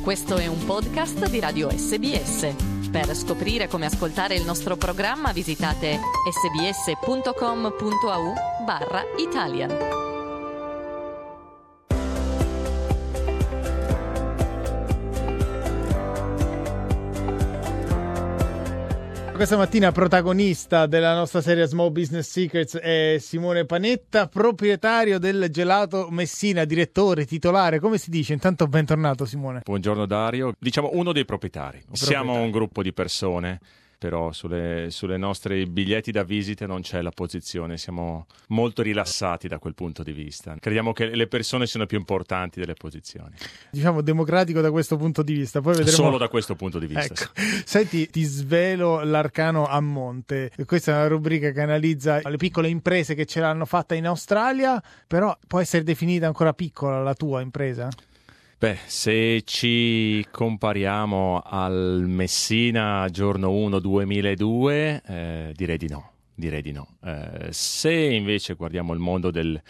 Questo è un podcast di Radio SBS. Per scoprire come ascoltare il nostro programma visitate sbs.com.au/Italian. Questa mattina protagonista della nostra serie Small Business Secrets è Simone Panetta, proprietario del Gelato Messina, direttore, titolare, come si dice? Intanto bentornato Simone. Buongiorno Dario, diciamo uno dei proprietari. Siamo un gruppo di persone, però sulle nostre biglietti da visita non c'è la posizione, siamo molto rilassati da quel punto di vista. Crediamo che le persone siano più importanti delle posizioni. Diciamo democratico da questo punto di vista. Poi vedremo... Solo da questo punto di vista. Ecco. Senti, ti svelo l'arcano a monte. Questa è una rubrica che analizza le piccole imprese che ce l'hanno fatta in Australia, però può essere definita ancora piccola la tua impresa? Beh, se ci compariamo al Messina giorno 1 2002, direi di no. Se invece guardiamo il mondo del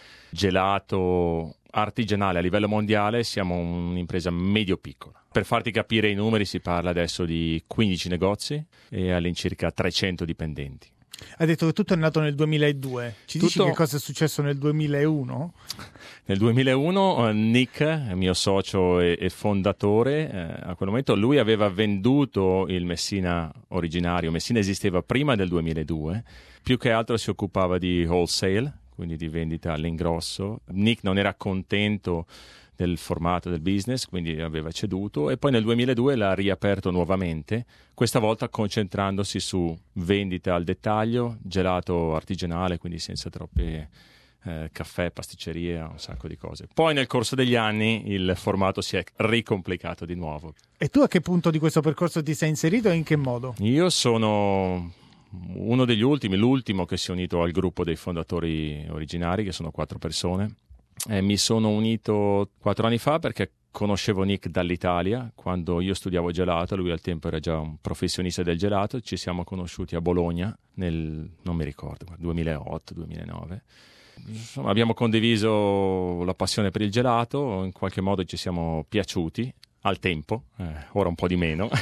gelato artigianale a livello mondiale, siamo un'impresa medio-piccola. Per farti capire i numeri, si parla adesso di 15 negozi e all'incirca 300 dipendenti. Hai detto che tutto è nato nel 2002. Dici che cosa è successo nel 2001? Nel 2001 Nick, mio socio e fondatore, a quel momento lui aveva venduto il Messina originario. Messina esisteva prima del 2002, più che altro si occupava di wholesale, quindi di vendita all'ingrosso. Nick non era contento del formato del business, quindi aveva ceduto, e poi nel 2002 l'ha riaperto nuovamente, questa volta concentrandosi su vendita al dettaglio, gelato artigianale, quindi senza troppe caffè, pasticceria, un sacco di cose. Poi nel corso degli anni il formato si è ricomplicato di nuovo. E tu a che punto di questo percorso ti sei inserito e in che modo? Io sono uno degli ultimi, l'ultimo che si è unito al gruppo dei fondatori originari, che sono 4 persone. Mi sono unito 4 anni fa perché conoscevo Nick dall'Italia quando io studiavo gelato. Lui al tempo era già un professionista del gelato. Ci siamo conosciuti a Bologna non mi ricordo, 2008-2009. Insomma, abbiamo condiviso la passione per il gelato, in qualche modo ci siamo piaciuti al tempo, ora un po' di meno.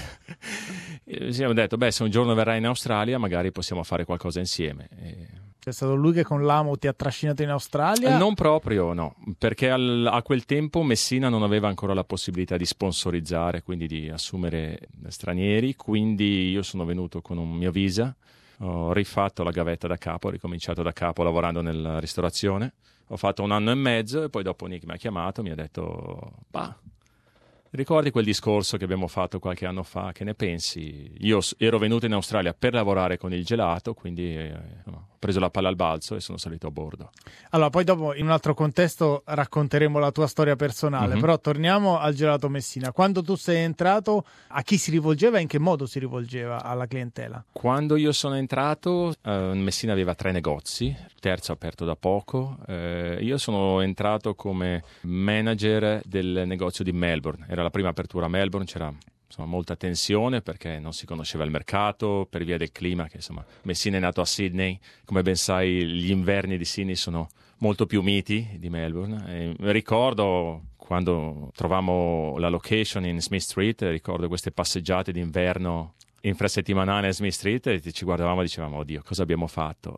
Ci siamo detto, se un giorno verrai in Australia magari possiamo fare qualcosa insieme. È stato lui che con l'amo ti ha trascinato in Australia? Non proprio, no, perché a quel tempo Messina non aveva ancora la possibilità di sponsorizzare, quindi di assumere stranieri, quindi io sono venuto con un mio visa, ho rifatto la gavetta da capo, ho ricominciato da capo lavorando nella ristorazione, ho fatto 1 anno e mezzo e poi dopo Nick mi ha chiamato, mi ha detto, ricordi quel discorso che abbiamo fatto qualche anno fa, che ne pensi? Io ero venuto in Australia per lavorare con il gelato, quindi ho preso la palla al balzo e sono salito a bordo. Allora, poi dopo in un altro contesto racconteremo la tua storia personale, però torniamo al Gelato Messina. Quando tu sei entrato, a chi si rivolgeva e in che modo si rivolgeva alla clientela? Quando io sono entrato, Messina aveva 3 negozi, il terzo aperto da poco. Io sono entrato come manager del negozio di Melbourne. Era la prima apertura a Melbourne, c'era molta tensione perché non si conosceva il mercato per via del clima, che insomma Messina è nato a Sydney, come ben sai gli inverni di Sydney sono molto più miti di Melbourne. Ricordo quando trovammo la location in Smith Street, ricordo queste passeggiate d'inverno infrasettimanale a Smith Street e ci guardavamo e dicevamo, oddio, cosa abbiamo fatto?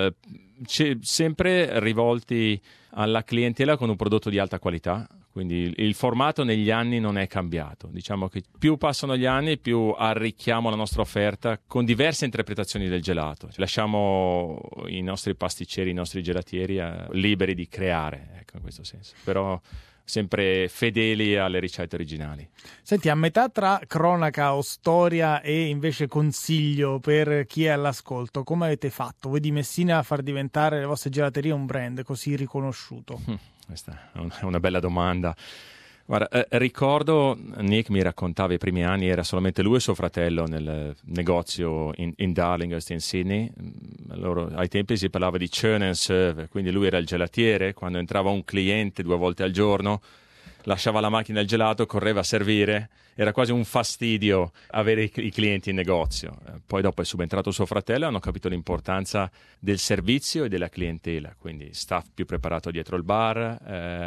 Sempre rivolti alla clientela con un prodotto di alta qualità, quindi il formato negli anni non è cambiato. Diciamo che più passano gli anni, più arricchiamo la nostra offerta con diverse interpretazioni del gelato. Lasciamo i nostri pasticceri, i nostri gelatieri liberi di creare, ecco, in questo senso. Però sempre fedeli alle ricette originali. Senti, a metà tra cronaca o storia e invece consiglio per chi è all'ascolto, come avete fatto voi di Messina a far diventare le vostre gelaterie un brand così riconosciuto? Questa è una bella domanda. Guarda, ricordo, Nick mi raccontava i primi anni, era solamente lui e suo fratello nel negozio in Darlinghurst in Sydney. Ai tempi si parlava di churn and serve, quindi lui era il gelatiere, quando entrava un cliente 2 volte al giorno lasciava la macchina del gelato, correva a servire, era quasi un fastidio avere i clienti in negozio. Poi dopo è subentrato suo fratello e hanno capito l'importanza del servizio e della clientela, quindi staff più preparato dietro il bar,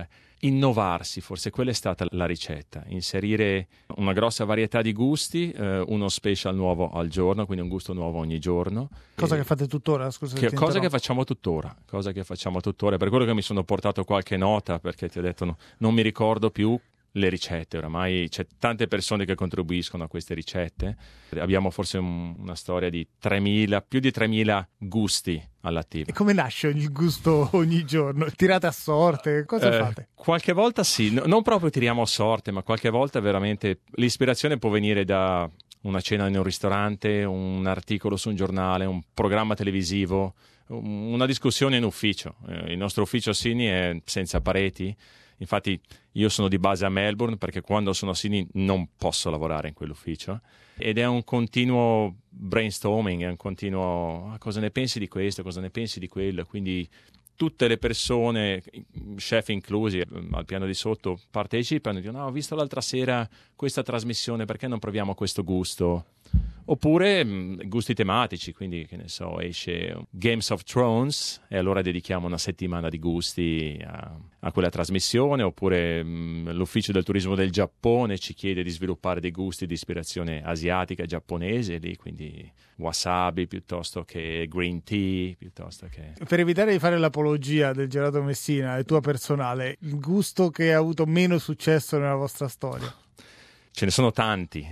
innovarsi, forse quella è stata la ricetta, inserire una grossa varietà di gusti, uno special nuovo al giorno, quindi un gusto nuovo ogni giorno. Cosa che fate tuttora? Scusa, Cosa che facciamo tuttora, per quello che mi sono portato qualche nota, perché ti ho detto non mi ricordo più le ricette, oramai c'è tante persone che contribuiscono a queste ricette, abbiamo forse una storia di più di 3.000 gusti all'attivo. E come nasce il gusto ogni giorno? Tirate a sorte? Cosa fate? Qualche volta sì, non proprio tiriamo a sorte, ma qualche volta veramente l'ispirazione può venire da una cena in un ristorante, un articolo su un giornale, un programma televisivo, una discussione in ufficio. Il nostro ufficio Sydney è senza pareti. Infatti io sono di base a Melbourne perché quando sono a Sydney non posso lavorare in quell'ufficio ed è un continuo brainstorming, è un continuo cosa ne pensi di questo, cosa ne pensi di quello, quindi tutte le persone, chef inclusi, al piano di sotto partecipano e dicono no, ho visto l'altra sera questa trasmissione, perché non proviamo questo gusto? Oppure gusti tematici, quindi che ne so, esce Games of Thrones e allora dedichiamo una settimana di gusti a quella trasmissione, oppure l'ufficio del turismo del Giappone ci chiede di sviluppare dei gusti di ispirazione asiatica, giapponese, lì quindi wasabi piuttosto che green tea, piuttosto che... Per evitare di fare l'apologia del gelato Messina e tua personale, il gusto che ha avuto meno successo nella vostra storia? Ce ne sono tanti.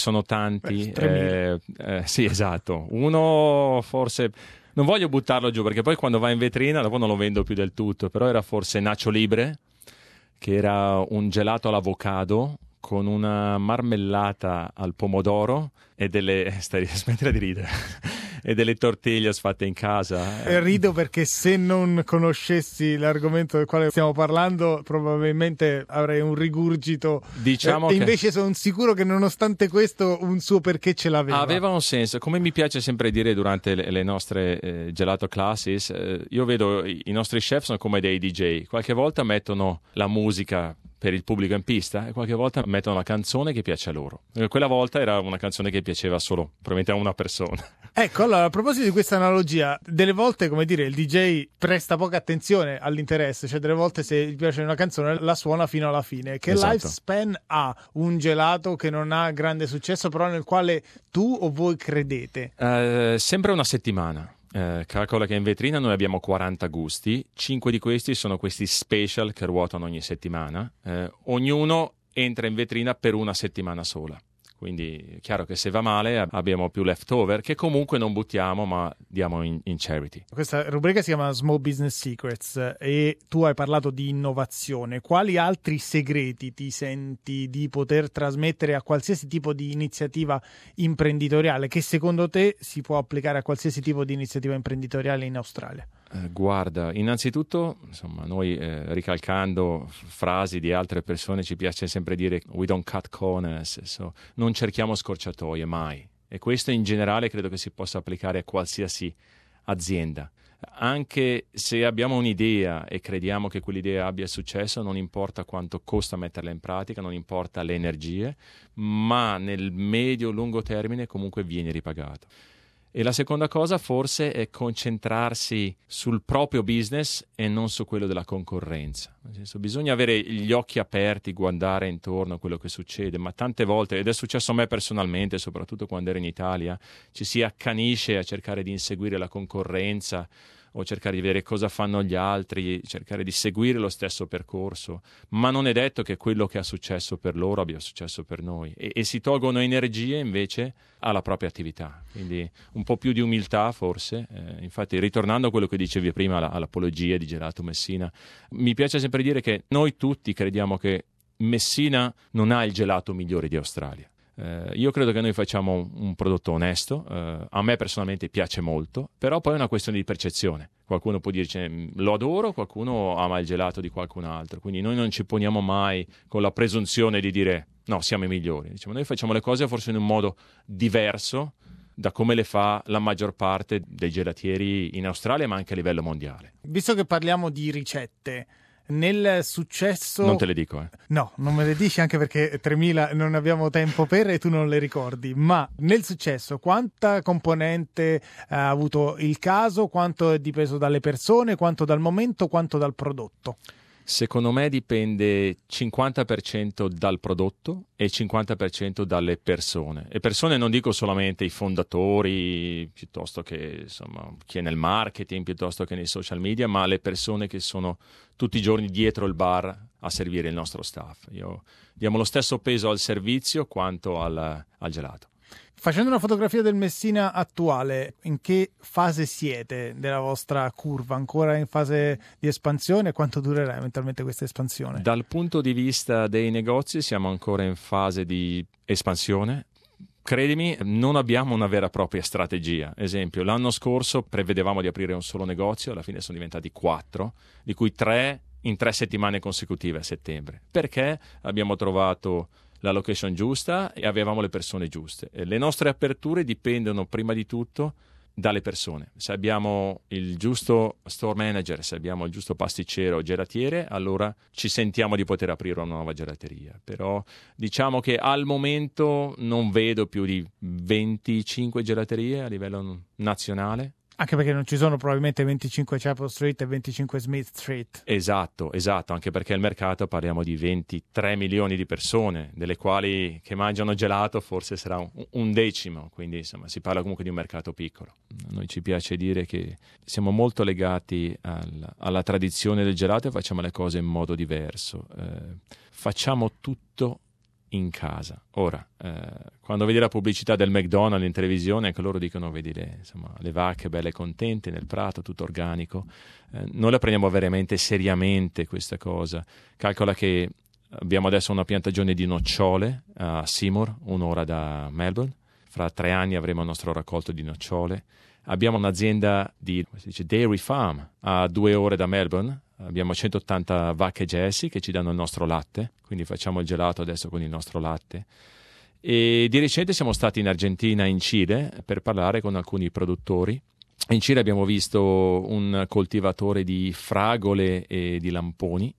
Sì, esatto. Uno forse, non voglio buttarlo giù perché poi quando va in vetrina dopo non lo vendo più del tutto, però era forse Nacho Libre, che era un gelato all'avocado con una marmellata al pomodoro e smettila di ridere, e delle tortillas fatte in casa. Rido perché se non conoscessi l'argomento del quale stiamo parlando probabilmente avrei un rigurgito, diciamo che invece sono sicuro che nonostante questo un suo perché ce l'aveva. Aveva un senso, come mi piace sempre dire durante le nostre gelato classes, io vedo i nostri chef sono come dei DJ, qualche volta mettono la musica per il pubblico in pista e qualche volta mettono una canzone che piace a loro. Quella volta era una canzone che piaceva solo probabilmente a una persona. Ecco, allora a proposito di questa analogia, delle volte, come dire, il DJ presta poca attenzione all'interesse, cioè delle volte se gli piace una canzone la suona fino alla fine. Che esatto. Lifespan ha un gelato che non ha grande successo però nel quale tu o voi credete? Sempre una settimana. Calcola che in vetrina noi abbiamo 40 gusti, 5 di questi sono questi special che ruotano ogni settimana, ognuno entra in vetrina per una settimana sola, quindi è chiaro che se va male abbiamo più leftover che comunque non buttiamo ma diamo in charity. Questa rubrica si chiama Small Business Secrets e tu hai parlato di innovazione. Quali altri segreti ti senti di poter trasmettere a qualsiasi tipo di iniziativa imprenditoriale che secondo te si può applicare a qualsiasi tipo di iniziativa imprenditoriale in Australia? Guarda, innanzitutto, insomma, noi ricalcando frasi di altre persone ci piace sempre dire we don't cut corners, non cerchiamo scorciatoie mai, e questo in generale credo che si possa applicare a qualsiasi azienda. Anche se abbiamo un'idea e crediamo che quell'idea abbia successo, non importa quanto costa metterla in pratica, non importa le energie, ma nel medio-lungo termine comunque viene ripagato. E la seconda cosa forse è concentrarsi sul proprio business e non su quello della concorrenza. Nel senso, bisogna avere gli occhi aperti, guardare intorno a quello che succede, ma tante volte, ed è successo a me personalmente, soprattutto quando ero in Italia, ci si accanisce a cercare di inseguire la concorrenza o cercare di vedere cosa fanno gli altri, cercare di seguire lo stesso percorso, ma non è detto che quello che ha successo per loro abbia successo per noi, e si tolgono energie invece alla propria attività, quindi un po' più di umiltà forse. Infatti, ritornando a quello che dicevi prima, all'apologia di Gelato Messina, mi piace sempre dire che noi tutti crediamo che Messina non ha il gelato migliore di Australia. Io credo che noi facciamo un prodotto onesto, a me personalmente piace molto, però poi è una questione di percezione. Qualcuno può dirci lo adoro, qualcuno ama il gelato di qualcun altro, quindi noi non ci poniamo mai con la presunzione di dire no, siamo i migliori. Diciamo, noi facciamo le cose forse in un modo diverso da come le fa la maggior parte dei gelatieri in Australia, ma anche a livello mondiale. Visto che parliamo di ricette, nel successo... Non te le dico, No, non me le dici, anche perché 3.000 non abbiamo tempo per e tu non le ricordi. Ma nel successo quanta componente ha avuto il caso? Quanto è dipeso dalle persone? Quanto dal momento? Quanto dal prodotto? Secondo me dipende 50% dal prodotto e 50% dalle persone. E persone non dico solamente i fondatori, piuttosto che insomma, chi è nel marketing, piuttosto che nei social media, ma le persone che sono tutti i giorni dietro il bar a servire il nostro staff. Diamo lo stesso peso al servizio quanto al gelato. Facendo una fotografia del Messina attuale, in che fase siete della vostra curva? Ancora in fase di espansione? Quanto durerà eventualmente questa espansione? Dal punto di vista dei negozi siamo ancora in fase di espansione. Credimi, non abbiamo una vera e propria strategia. Esempio, l'anno scorso prevedevamo di aprire un solo negozio, alla fine sono diventati 4, di cui 3 in 3 settimane consecutive a settembre. Perché abbiamo trovato la location giusta e avevamo le persone giuste. E le nostre aperture dipendono prima di tutto dalle persone. Se abbiamo il giusto store manager, se abbiamo il giusto pasticcero o gelatiere, allora ci sentiamo di poter aprire una nuova gelateria. Però diciamo che al momento non vedo più di 25 gelaterie a livello nazionale. Anche perché non ci sono probabilmente 25 Chapel Street e 25 Smith Street. Esatto, anche perché il mercato parliamo di 23 milioni di persone, delle quali che mangiano gelato forse sarà un decimo, quindi insomma si parla comunque di un mercato piccolo. A noi ci piace dire che siamo molto legati alla tradizione del gelato e facciamo le cose in modo diverso. Facciamo tutto in casa. Ora, quando vedi la pubblicità del McDonald's in televisione, anche loro dicono vedi le vacche belle contente nel prato, tutto organico. Noi la prendiamo veramente seriamente questa cosa. Calcola che abbiamo adesso una piantagione di nocciole a Seymour, 1 ora da Melbourne. Fra 3 anni avremo il nostro raccolto di nocciole. Abbiamo un'azienda di dairy farm a 2 ore da Melbourne. Abbiamo 180 vacche Jessie che ci danno il nostro latte, quindi facciamo il gelato adesso con il nostro latte. E di recente siamo stati in Argentina e in Cile per parlare con alcuni produttori. In Cile abbiamo visto un coltivatore di fragole e di lamponi,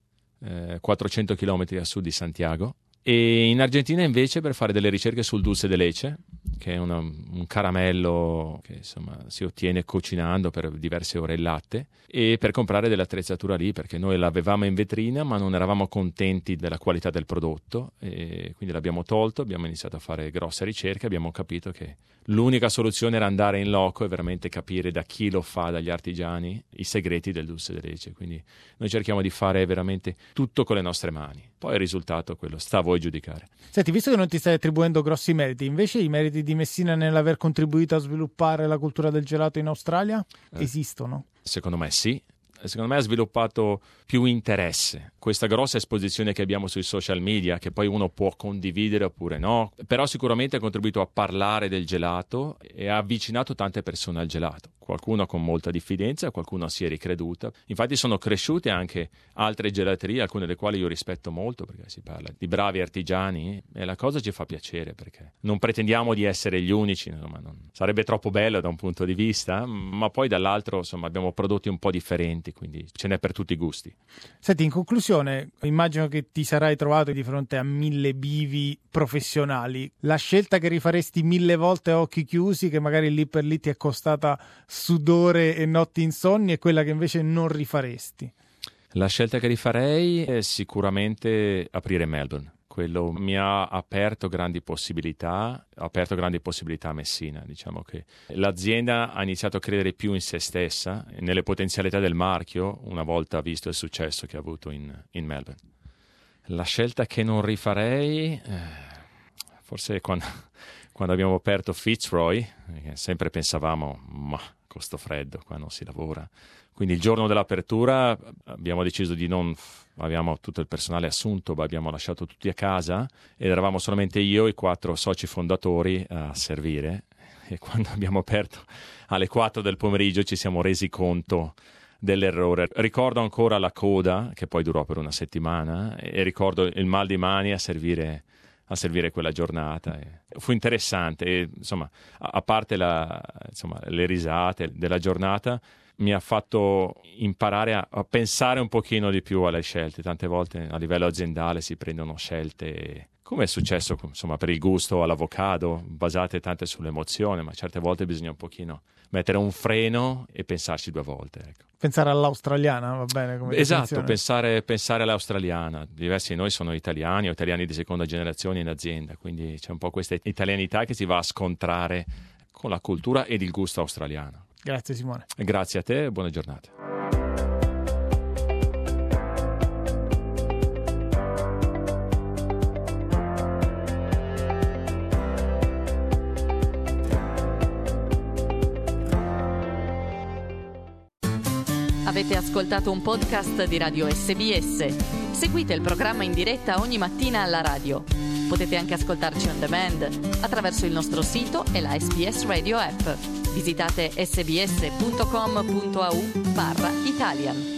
400 km a sud di Santiago. E in Argentina invece per fare delle ricerche sul dulce de leche, che è un caramello che insomma si ottiene cucinando per diverse ore il latte, e per comprare dell'attrezzatura lì, perché noi l'avevamo in vetrina ma non eravamo contenti della qualità del prodotto e quindi l'abbiamo tolto, abbiamo iniziato a fare grosse ricerche, abbiamo capito che l'unica soluzione era andare in loco e veramente capire da chi lo fa, dagli artigiani, i segreti del dulce de leche. Quindi noi cerchiamo di fare veramente tutto con le nostre mani. Poi il risultato quello sta a voi giudicare. Senti, visto che non ti stai attribuendo grossi meriti, invece i meriti di Messina nell'aver contribuito a sviluppare la cultura del gelato in Australia esistono? Secondo me sì. Secondo me ha sviluppato più interesse. Questa grossa esposizione che abbiamo sui social media, che poi uno può condividere oppure no, però sicuramente ha contribuito a parlare del gelato e ha avvicinato tante persone al gelato. Qualcuno con molta diffidenza, qualcuno si è ricreduta. Infatti sono cresciute anche altre gelaterie, alcune delle quali io rispetto molto, perché si parla di bravi artigiani e la cosa ci fa piacere, perché non pretendiamo di essere gli unici, insomma, sarebbe troppo bello da un punto di vista, ma poi dall'altro insomma abbiamo prodotti un po' differenti, quindi ce n'è per tutti i gusti. Senti, in conclusione, immagino che ti sarai trovato di fronte a 1000 bivi professionali. La scelta che rifaresti 1000 volte a occhi chiusi, che magari lì per lì ti è costata sudore e notti insonni, è quella che invece non rifaresti? La scelta che rifarei è sicuramente aprire Melbourne. Quello mi ha aperto grandi possibilità a Messina. Diciamo che l'azienda ha iniziato a credere più in se stessa, nelle potenzialità del marchio, una volta visto il successo che ha avuto in Melbourne. La scelta che non rifarei, forse quando abbiamo aperto Fitzroy, sempre pensavamo, ma con sto freddo qua non si lavora. Quindi il giorno dell'apertura abbiamo deciso di non... Abbiamo tutto il personale assunto, ma abbiamo lasciato tutti a casa ed eravamo solamente io e i 4 soci fondatori a servire. E quando abbiamo aperto alle 4 del pomeriggio ci siamo resi conto dell'errore. Ricordo ancora la coda, che poi durò per una settimana, e ricordo il mal di mani a servire quella giornata. Fu interessante e, insomma, a parte le risate della giornata, mi ha fatto imparare a pensare un pochino di più alle scelte. Tante volte a livello aziendale si prendono scelte come è successo insomma per il gusto all'avocado, basate tante sull'emozione, ma certe volte bisogna un pochino mettere un freno e pensarci 2 volte. Ecco. Pensare all'australiana, va bene? Come esatto, pensare all'australiana. Diversi di noi sono italiani o italiani di seconda generazione in azienda, quindi c'è un po' questa italianità che si va a scontrare con la cultura ed il gusto australiano. Grazie Simone. Grazie a te e buona giornata. Avete ascoltato un podcast di Radio SBS. Seguite il programma in diretta ogni mattina alla radio. Potete anche ascoltarci on demand attraverso il nostro sito e la SBS Radio app. Visitate sbs.com.au/Italian.